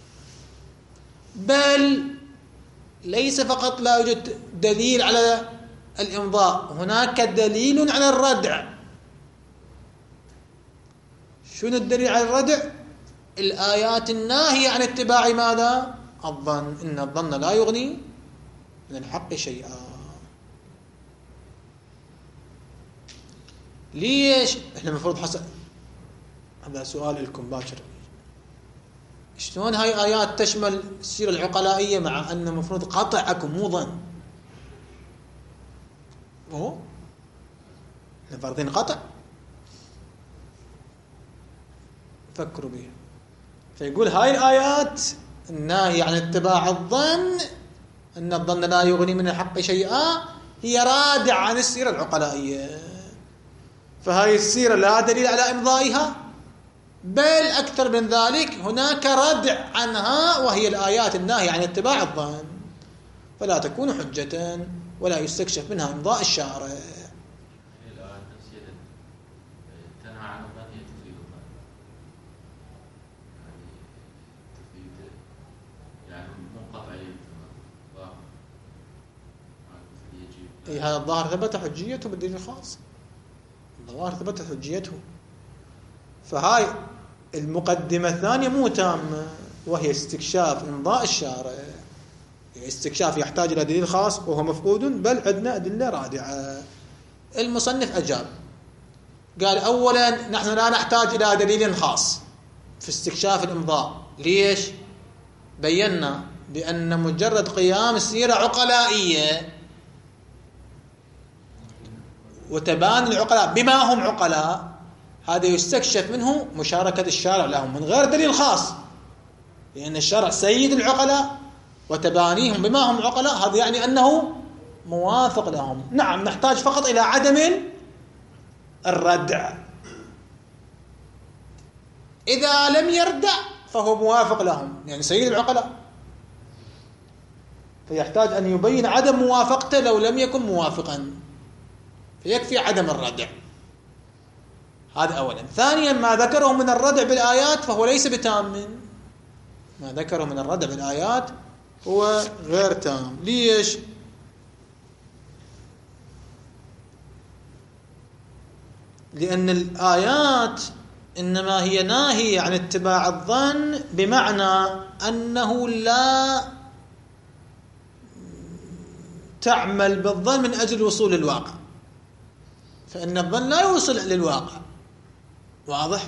بل ليس فقط لا يوجد دليل على الإمضاء، هناك دليل على الردع. شنو الدليل على الردع؟ الآيات الناهية عن اتباع ماذا؟ الظن، إن الظن لا يغني من الحق شيئا. ليش؟ احنا المفروض حسب هذا سؤال لكم باكر، شلون هاي آيات تشمل السيرة العقلائية مع أن المفروض قطع أكو مو ظن؟ هو احنا فرضين قطع، فكروا بها. فيقول هاي الآيات الناهية عن اتباع الظن، أن الظن لا يغني من الحق شيئا، هي رادعة عن السيرة العقلائية. فهاي السيرة لا دليل على إمضائها، بل أكثر من ذلك هناك ردع عنها، وهي الآيات الناهية عن اتباع الظن، فلا تكون حجة ولا يستكشف منها إمضاء الشارع. تنهى عن الظن هي تفيد الظن، يعني مو قطعية. أي هذا الظاهر ثبت حجيته بالدليل الخاص، الظاهر ثبت حجيته. فهاي المقدمة الثانية مو تامة، وهي استكشاف إمضاء الشارع. استكشاف يحتاج إلى دليل خاص وهو مفقود، بل عندنا أدلة رادعة. المصنف أجاب قال أولا نحن لا نحتاج إلى دليل خاص في استكشاف الإمضاء. ليش؟ بينا بأن مجرد قيام السيرة عقلائية وتبان العقلاء بما هم عقلاء، هذا يستكشف منه مشاركة الشارع لهم من غير دليل خاص، لأن الشرع سيد العقلاء وتبانيهم بما هم عقلاء، هذا يعني أنه موافق لهم. نعم نحتاج فقط إلى عدم الردع، إذا لم يردع فهو موافق لهم، يعني سيد العقلاء، فيحتاج أن يبين عدم موافقته لو لم يكن موافقا، فيكفي عدم الردع. هذا أولا. ثانيا ما ذكره من الردع بالآيات فهو ليس بتام، ما ذكره من الردع بالآيات هو غير تام. ليش؟ لأن الآيات إنما هي ناهية عن اتباع الظن، بمعنى أنه لا تعمل بالظن من أجل الوصول للواقع، فإن الظن لا يوصل للواقع، واضح؟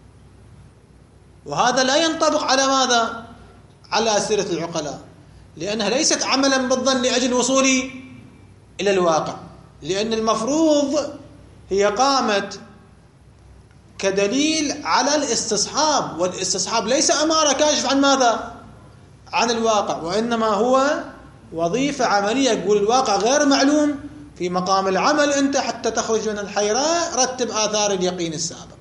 وهذا لا ينطبق على ماذا؟ على سيرة العقلاء، لأنها ليست عملا بالظن لأجل الوصول إلى الواقع، لأن المفروض هي قامت كدليل على الاستصحاب، والاستصحاب ليس أمارة كاشف عن ماذا؟ عن الواقع، وإنما هو وظيفة عملية. يقول الواقع غير معلوم، في مقام العمل أنت حتى تخرج من الحيرة رتب آثار اليقين السابق.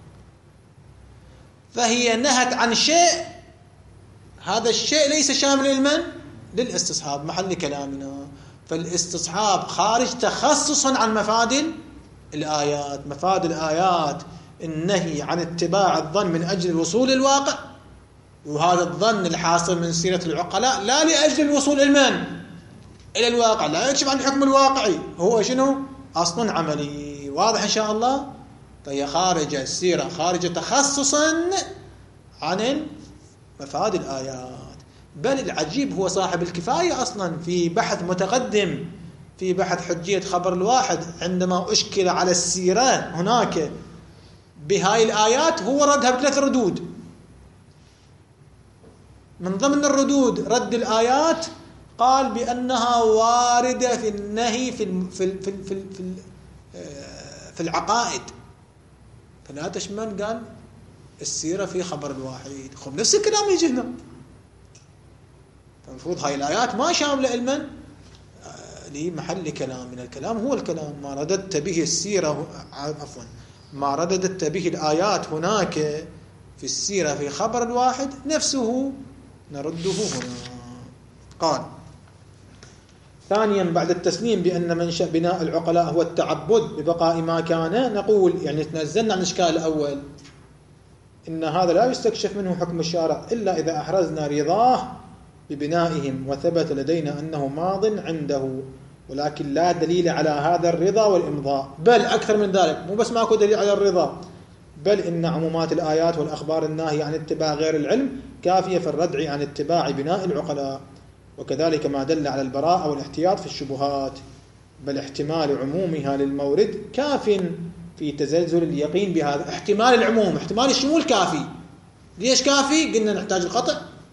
فهي نهت عن شيء، هذا الشيء ليس شامل لمن؟ للاستصحاب، محل كلامنا. فالاستصحاب خارج تخصصا عن مفاد الآيات. مفاد الآيات النهي عن اتباع الظن من أجل الوصول للواقع، وهذا الظن الحاصل من سيرة العقلاء لا لأجل الوصول المن إلى الواقع، لا يكشف عن الحكم الواقعي، هو شنو؟ أصل عملي. واضح إن شاء الله؟ فهي خارج السيرة، خارج تخصصا عن مفاد الآيات. بل العجيب هو صاحب الكفاية أصلا في بحث متقدم، في بحث حجية خبر الواحد، عندما أشكل على السيرة هناك بهاي الآيات هو ردها بثلاث ردود. من ضمن الردود رد الآيات قال بأنها واردة في النهي في الم... في ال... في ال... في, ال... في, ال... في العقائد، فلا تشمل قال السيرة في خبر الواحد. خب نفس الكلام يجي هنا، فالمفروض هاي الآيات ما شاملة علما لمحل كلام من الكلام، هو الكلام ما رددت به السيرة، عفوا ما رددت به الآيات هناك في السيرة في خبر الواحد نفسه نرده هنا. قال ثانيا بعد التسليم بأن منشأ بناء العقلاء هو التعبد ببقاء ما كان، نقول يعني تنزلنا عن الإشكال الأول إن هذا لا يستكشف منه حكم الشارع إلا إذا أحرزنا رضاه ببنائهم وثبت لدينا أنه ماض عنده، ولكن لا دليل على هذا الرضا والإمضاء، بل أكثر من ذلك، مو بس ماكو دليل على الرضا، بل إن عمومات الآيات والأخبار الناهية عن اتباع غير العلم كافية في الردع عن اتباع بناء العقلاء، وكذلك ما دل على البراءة والاحتياط في الشبهات، بل احتمال عمومها للمورد كاف في تزلزل اليقين بهذا. احتمال العموم، احتمال الشمول كافي. ليش كافي؟ قلنا نحتاج القطع.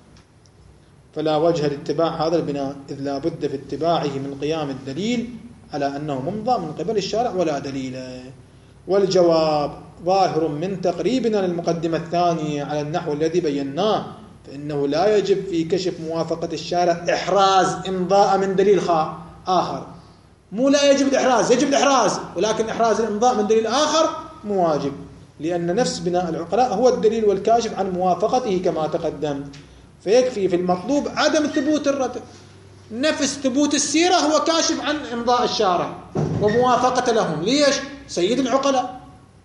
فلا وجه لاتباع هذا البناء، إذ لا بد في اتباعه من قيام الدليل على أنه ممضى من قبل الشارع ولا دليل. والجواب ظاهر من تقريبنا للمقدمة الثانية على النحو الذي بيناه، فإنه لا يجب في كشف موافقة الشارع إحراز إمضاء من دليل آخر. مو لا يجب الإحراز، يجب الإحراز، ولكن إحراز الإمضاء من دليل آخر مو واجب، لأن نفس بناء العقلاء هو الدليل والكاشف عن موافقته كما تقدم. فيكفي في المطلوب عدم ثبوت الردع، نفس ثبوت السيرة هو كاشف عن إمضاء الشارع وموافقة لهم. ليش؟ سيد العقلاء.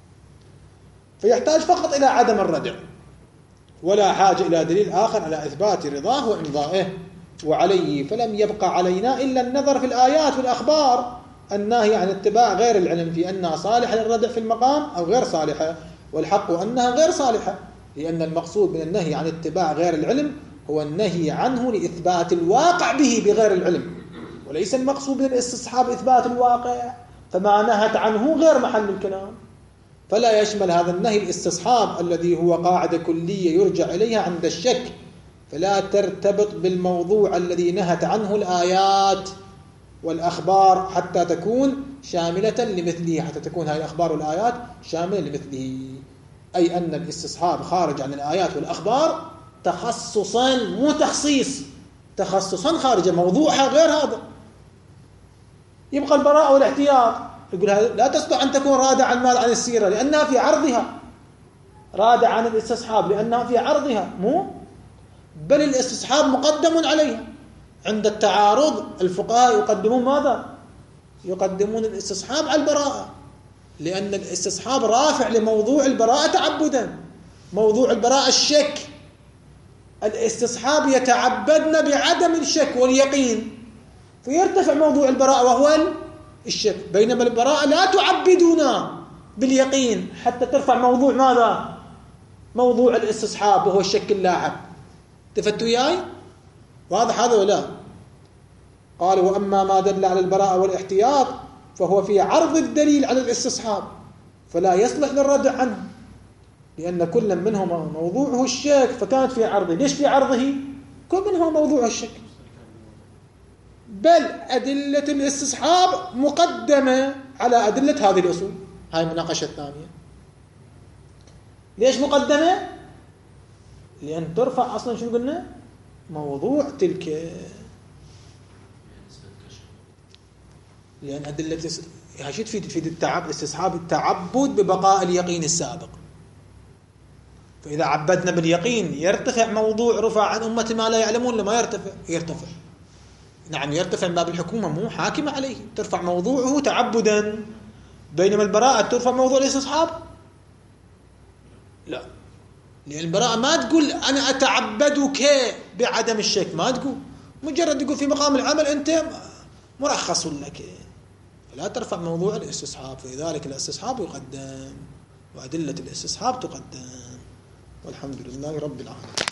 فيحتاج فقط إلى عدم الردع، ولا حاجة إلى دليل آخر على إثبات رضاه وإمضائه. وعليه فلم يبقى علينا إلا النظر في الآيات والأخبار الناهية عن اتباع غير العلم في أنها صالحة للردع في المقام أو غير صالحة، والحق أنها غير صالحة، لأن المقصود من النهي عن اتباع غير العلم هو النهي عنه لإثبات الواقع به بغير العلم، وليس المقصود من الاستصحاب إثبات الواقع، فما نهت عنه غير محل الكلام. فلا يشمل هذا النهي الاستصحاب الذي هو قاعدة كلية يرجع إليها عند الشك، فلا ترتبط بالموضوع الذي نهت عنه الآيات والأخبار حتى تكون شاملة لمثله، حتى تكون هذه الأخبار والآيات شاملة لمثله، أي أن الاستصحاب خارج عن الآيات والأخبار تخصصا مو تخصيص، تخصصا خارج موضوعها غير هذا. يبقى البراءة والاحتياط، يقول لا تستطيع أن تكون رادع عن المال عن السيرة لأنها في عرضها، رادع عن الاستصحاب لأنها في عرضها، مو بل الاستصحاب مقدم عليها. عند التعارض الفقهاء يقدمون ماذا؟ يقدمون الاستصحاب على البراءة، لأن الاستصحاب رافع لموضوع البراءة تعبدا. موضوع البراءة الشك، الاستصحاب يتعبدن بعدم الشك واليقين، فيرتفع موضوع البراءة وهو الشك، بينما البراءة لا تعبدنا باليقين حتى ترفع موضوع ماذا؟ موضوع الاستصحاب وهو الشك اللاحق. تفتوا وياي؟ واضح هذا ولا؟ قال وأما ما دل على البراءة والاحتياط فهو في عرض الدليل على الاستصحاب، فلا يصلح للردع عنه، لأن كل منهما موضوعه الشك، فكانت في عرضه. ليش في عرضه؟ كل منهما موضوع الشك، بل أدلة الاستصحاب مقدمة على أدلة هذه الأصول. هاي المناقشة الثانية. ليش مقدمة؟ لأن ترفع أصلا شنو قلنا؟ موضوع تلك، لأن أدلة هاشي تفيد تفيد التعب استصحاب التعبد ببقاء اليقين السابق. فإذا عبدنا باليقين يرتفع موضوع رفع عن أمة ما لا يعلمون، لما يرتفع يرتفع نعم يرتفع من باب الحكومة مو حاكمة عليه، ترفع موضوعه تعبدا. بينما البراءة ترفع موضوع الاستصحاب لا، لأن البراءة ما تقول أنا أتعبدك بعدم الشك، ما تقول، مجرد تقول في مقام العمل أنت مرخص لك، لا ترفع موضوع الاستصحاب. فلذلك الاستصحاب يقدم وأدلة الاستصحاب تقدم، والحمد لله رب العالمين.